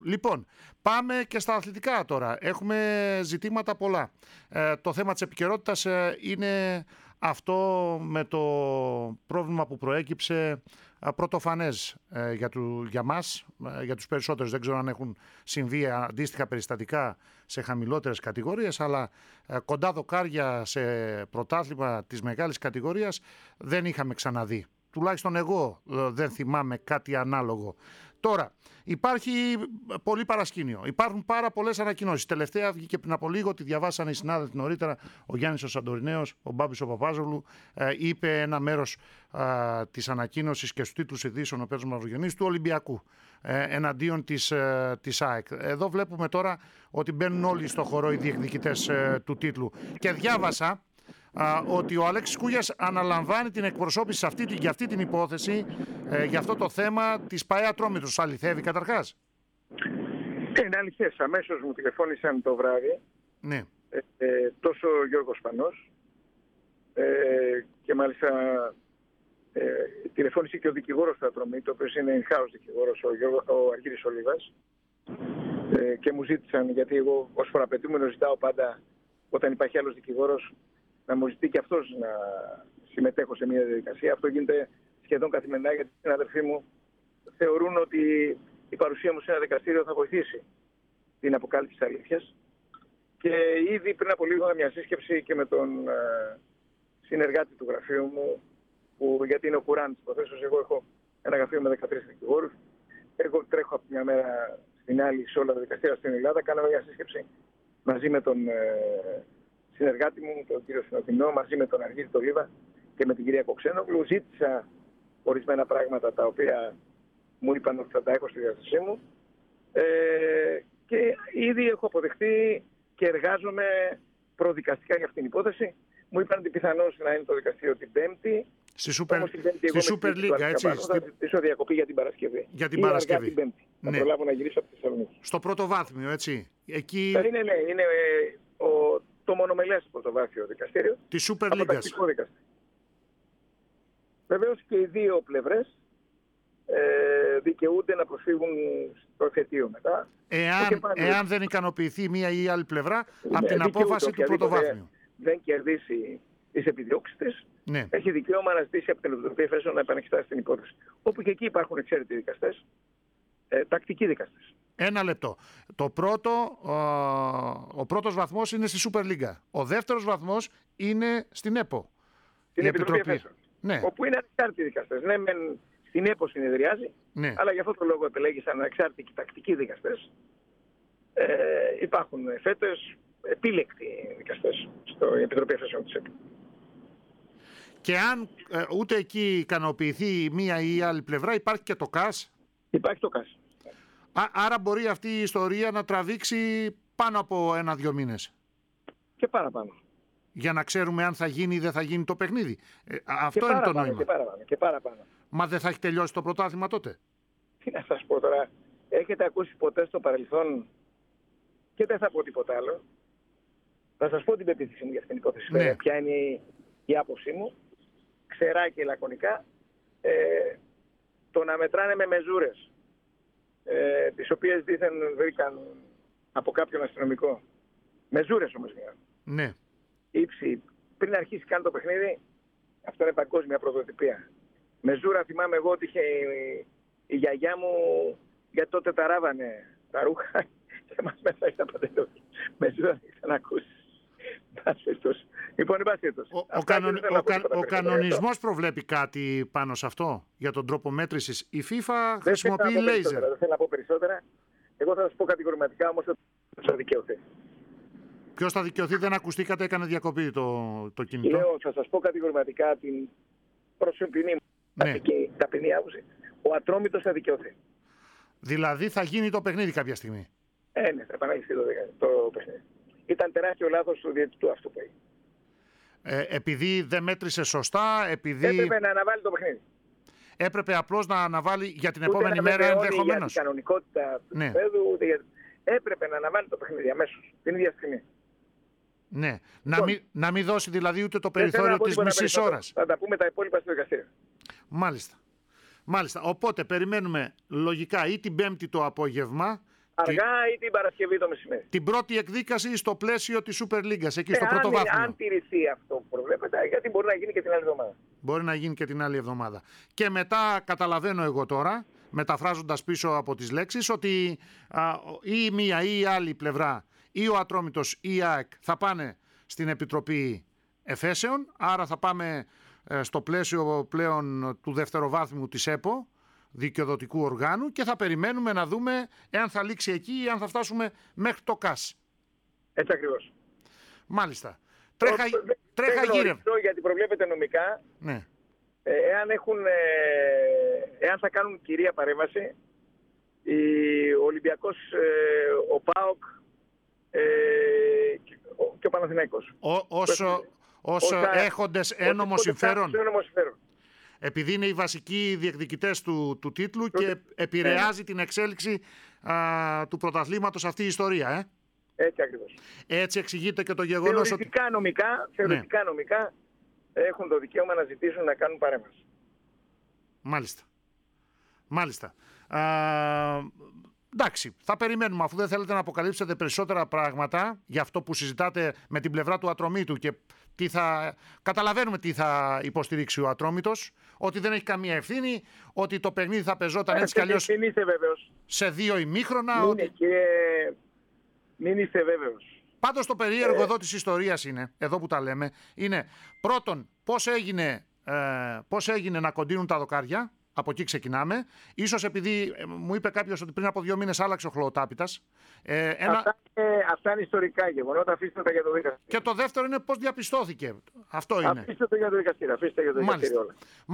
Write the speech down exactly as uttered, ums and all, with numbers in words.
Λοιπόν, πάμε και στα αθλητικά τώρα. Έχουμε ζητήματα πολλά. Ε, το θέμα της επικαιρότητας ε, είναι αυτό με το πρόβλημα που προέκυψε ε, πρωτοφανές ε, για, του, για μας, ε, για τους περισσότερους. Δεν ξέρω αν έχουν συμβεί αντίστοιχα περιστατικά σε χαμηλότερες κατηγορίες, αλλά ε, κοντά δοκάρια σε πρωτάθλημα της μεγάλης κατηγορίας δεν είχαμε ξαναδεί. Τουλάχιστον εγώ ε, δεν θυμάμαι κάτι ανάλογο. Τώρα, υπάρχει πολύ παρασκήνιο. Υπάρχουν πάρα πολλές ανακοινώσεις. Τελευταία βγήκε πριν από λίγο, τη διαβάσανε οι συνάδελφοι νωρίτερα. Ο Γιάννης ο Σαντορινέος, ο Μπάμπης ο Παπάζογλου, ε, είπε ένα μέρος ε, της ανακοίνωσης και στους τίτλους ειδήσεων ο Πέτρος Μαυρογεννής του Ολυμπιακού ε, εναντίον της, ε, της ΑΕΚ. Εδώ βλέπουμε τώρα ότι μπαίνουν όλοι στο χορό οι διεκδικητές ε, του τίτλου. Και διάβασα Α, ότι ο Αλέξης Κούγιας αναλαμβάνει την εκπροσώπηση σε αυτή, για αυτή την υπόθεση, ε, για αυτό το θέμα της ΠΑΕ Ατρόμητος. Αληθεύει καταρχάς? Είναι αληθές. Αμέσως μου τηλεφώνησαν το βράδυ, ναι. ε, ε, τόσο ο Γιώργος Πανός ε, και μάλιστα ε, τηλεφώνησε και ο δικηγόρος του Ατρομήτου, ο οποίος είναι in-house δικηγόρος, ο, Γιώργο, ο Αργύρης Ολίβας, ε, και μου ζήτησαν, γιατί εγώ ως φοραπετούμενο ζητάω πάντα όταν υπάρχει άλλος δικηγόρος να μου ζητεί και αυτός να συμμετέχω σε μια διαδικασία. Αυτό γίνεται σχεδόν καθημερινά, γιατί οι συναδελφοί μου θεωρούν ότι η παρουσία μου σε ένα δικαστήριο θα βοηθήσει την αποκάλυψη της αλήθειας. Και ήδη πριν από λίγο είχα μια σύσκεψη και με τον ε, συνεργάτη του γραφείου μου, που, γιατί είναι ο κουράν της υποθέσεως. Εγώ έχω ένα γραφείο με δεκατρείς δικηγόρους. Εγώ τρέχω από μια μέρα στην άλλη σε όλα τα δικαστήρια στην Ελλάδα. Κάναμε μια σύσκεψη μαζί με τον ε, συνεργάτη μου, τον κύριο Συνοδεινό, μαζί με τον Αργύρη Ολίβα και με την κυρία Κοξένογλου. Ζήτησα ορισμένα πράγματα τα οποία μου είπαν ότι θα τα έχω στη διάθεσή μου. Ε, και ήδη έχω αποδεχτεί και εργάζομαι προδικαστικά για αυτήν την υπόθεση. Μου είπαν ότι πιθανώς να είναι το δικαστήριο την Πέμπτη. Στη Super, στη Super League, έτσι. Θα στη... ζητήσω διακοπή για την Παρασκευή. Για την Ή Παρασκευή. Την Πέμπτη. Ναι. Θα προλάβω να γυρίσω από τη Θεσσαλονίκη. Στο πρωτοβάθμιο, έτσι. Εκεί... Είναι, ναι, είναι ε, ο, το μονομελές πρωτοβάθμιο δικαστήριο. Τη Super League. Βεβαίως και οι δύο πλευρές ε, δικαιούνται να προσφύγουν στο εφετείο μετά. Εάν, εάν δεν ικανοποιηθεί μία ή άλλη πλευρά ναι, από την απόφαση του πρωτοβάθμιου. Δεν κερδίσει τις επιδιώξεις της, ναι. Έχει δικαίωμα να ζητήσει από την Επιτροπή Εφέσεων να επανεξετάσει την υπόθεση. Όπου και εκεί υπάρχουν εξαίρετοι δικαστές, ε, τακτικοί δικαστές. Ένα λεπτό. Το πρώτο, ο, ο πρώτος βαθμός είναι στη Super League. Ο δεύτερος βαθμός είναι στην ΕΠΟ. Στην Επιτροπή Εφέσεων. Ναι. Όπου είναι ανεξάρτητοι δικαστές. Ναι, μεν στην ΕΠΟ συνεδριάζει, ναι. Αλλά για αυτό το λόγο επελέγησαν ανεξάρτητοι και τακτικοί δικαστές. Ε, υπάρχουν φέτος επίλεκτοι δικαστές στην Επιτροπή Εφέσεων της ΕΠΟ. Και αν ε, ούτε εκεί ικανοποιηθεί η μία ή η άλλη πλευρά, υπάρχει και το ΚΑΣ. Υπάρχει το ΚΑΣ. Α, άρα μπορεί αυτή η ιστορία να τραβήξει πάνω από ένα-δυο μήνες. Και παραπάνω. Για να ξέρουμε αν θα γίνει ή δεν θα γίνει το παιχνίδι. Ε, αυτό και είναι παραπάνω, το νόημα. Και παραπάνω, και παραπάνω. Μα δεν θα έχει τελειώσει το πρωτάθλημα τότε? Τι να σας πω τώρα. Έχετε ακούσει ποτέ στο παρελθόν, και δεν θα πω τίποτα άλλο. Θα σας πω την πεποίθηση μου για αυτήν την υπόθεση. Ναι. Ποια είναι η, η άποψή μου. Ξερά και λακωνικά. Ε, το να μετράνε με μεζούρες, ε, τις οποίες δήθεν βρήκαν από κάποιον αστυνομικό. Μεζούρες όμως. Ναι. Ήψη. Πριν αρχίσει καν το παιχνίδι, αυτό είναι παγκόσμια πρωτοτυπία. Μεζούρα θυμάμαι εγώ ότι είχε η, η γιαγιά μου, γιατί τότε τα ράβανε τα ρούχα και μας μέσα τα παντελόνια. Μεζούρα δεν είχα να ακούσει. Λοιπόν, ο, ο, κανον, ο, κα, ο κανονισμός προβλέπει κάτι πάνω σε αυτό για τον τρόπο μέτρησης. Η FIFA δεν χρησιμοποιεί λέιζερ. Δεν θέλω να πω περισσότερα. Εγώ θα σας πω κατηγορηματικά όμως ότι θα δικαιωθεί. Ποιος θα δικαιωθεί? Δεν ακουστήκατε, έκανε διακοπή το, το κινητό. Λέω, θα σας πω κατηγορηματικά την προσωπική μου ναι. ταπεινή άποψη. Ο Ατρόμητος θα δικαιωθεί. Δηλαδή θα γίνει το παιχνίδι κάποια στιγμή. Ε, ναι, θα επαναληφθεί το, το παιχνίδι. Ήταν τεράστιο λάθος του διαιτητού αυτό που έγινε. Ε, επειδή δεν μέτρησε σωστά, επειδή... Έπρεπε να αναβάλει το παιχνίδι. Έπρεπε απλώς να αναβάλει για την ούτε επόμενη μέρα ενδεχομένως. Για την κανονικότητα του ναι. Παιδού, για... έπρεπε να αναβάλει το παιχνίδι αμέσως, την ίδια στιγμή. Ναι. Να μην, να μην δώσει δηλαδή ούτε το περιθώριο της μισής ώρας. Θα τα πούμε τα υπόλοιπα στο δικαστήριο. Μάλιστα. Μάλιστα. Οπότε περιμένουμε λογικά ή την Πέμπτη το απόγευμα αργά ή την Παρασκευή το μεσημέρι. Την πρώτη εκδίκαση στο πλαίσιο της Super League, εκεί στο ε, πρώτο αν, βάθμιο. Αν τηρηθεί αυτό που προβλέπεται, γιατί μπορεί να γίνει και την άλλη εβδομάδα. Μπορεί να γίνει και την άλλη εβδομάδα. Και μετά καταλαβαίνω εγώ τώρα, μεταφράζοντας πίσω από τις λέξεις, ότι α, ή η μία ή η άλλη πλευρά, ή ο Ατρόμητος ή η ΑΕΚ θα πάνε στην Επιτροπή Εφέσεων, άρα θα πάμε ε, στο πλαίσιο πλέον του δευτεροβάθμιου της ΕΠΟ, δικαιοδοτικού οργάνου, και θα περιμένουμε να δούμε εάν θα λήξει εκεί ή αν θα φτάσουμε μέχρι το ΚΑΣ. Έτσι ακριβώς. Μάλιστα. Τρέχα, το, τρέχα γύρω. Γιατί προβλέπεται νομικά, ναι. ε, εάν, έχουν, ε, εάν θα κάνουν κυρία παρέμβαση, ο Ολυμπιακός, ε, ο ΠΑΟΚ ε, και, ο, και ο Παναθηναϊκός. Ό, όσο όσο όσα, έχοντες ένομο συμφέρον. συμφέρον. Επειδή είναι οι βασικοί διεκδικητές του, του τίτλου και ναι. επηρεάζει την εξέλιξη α, του πρωταθλήματος αυτή η ιστορία. Ε? Έτσι ακριβώς. Έτσι εξηγείται και το γεγονός θεωρητικά, ότι... Νομικά, θεωρητικά ναι. νομικά έχουν το δικαίωμα να ζητήσουν να κάνουν παρέμβαση. Μάλιστα. Μάλιστα. Α, εντάξει, θα περιμένουμε, αφού δεν θέλετε να αποκαλύψετε περισσότερα πράγματα για αυτό που συζητάτε με την πλευρά του Ατρομήτου και τι θα... καταλαβαίνουμε τι θα υποστηρίξει ο Ατρόμητος, ότι δεν έχει καμία ευθύνη, ότι το παιχνίδι θα πεζόταν έτσι κι αλλιώς σε δύο ημίχρονα. Μην, ότι... και... Μην είστε βέβαιος. Πάντως το περίεργο ε... εδώ της ιστορίας είναι, εδώ που τα λέμε, είναι πρώτον πώς έγινε, ε, πώς έγινε να κοντίνουν τα δοκάρια. Από εκεί ξεκινάμε. Ίσως επειδή ε, μου είπε κάποιος ότι πριν από δύο μήνες άλλαξε ο χλωοτάπητας. Ε, ένα... αυτά, ε, αυτά είναι ιστορικά γεγονότα. Αφήστε τα για το δικαστήριο. Και το δεύτερο είναι πώς διαπιστώθηκε. Αυτό είναι. Αφήστε το για το δικαστήριο. Αφήστε για το δικαστήριο όλα.